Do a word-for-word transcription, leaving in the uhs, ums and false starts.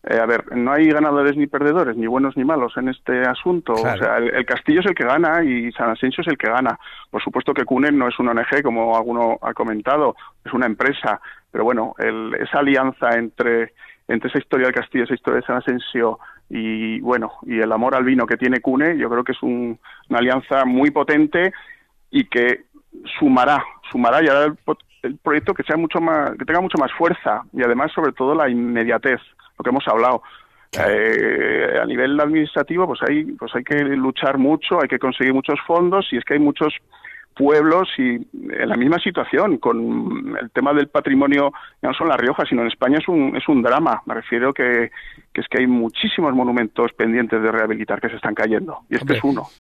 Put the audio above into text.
Eh, a ver, no hay ganadores ni perdedores, ni buenos ni malos en este asunto. Claro. O sea, el, el Castillo es el que gana y San Asensio es el que gana. Por supuesto que Coonen no es una O N Ge, como alguno ha comentado, es una empresa. Pero bueno, el, esa alianza entre, entre esa historia del Castillo, esa historia de San Asensio y bueno y el amor al vino que tiene Cune, yo creo que es un, una alianza muy potente y que sumará, sumará y hará el, el proyecto que sea mucho más, que tenga mucho más fuerza y además sobre todo la inmediatez, lo que hemos hablado. Eh, a nivel administrativo pues hay pues hay que luchar mucho, hay que conseguir muchos fondos y es que hay muchos pueblos y en la misma situación con el tema del patrimonio, no solo en La Rioja, sino en España es un es un drama. Me refiero que, que es que hay muchísimos monumentos pendientes de rehabilitar que se están cayendo y este Hombre, es uno.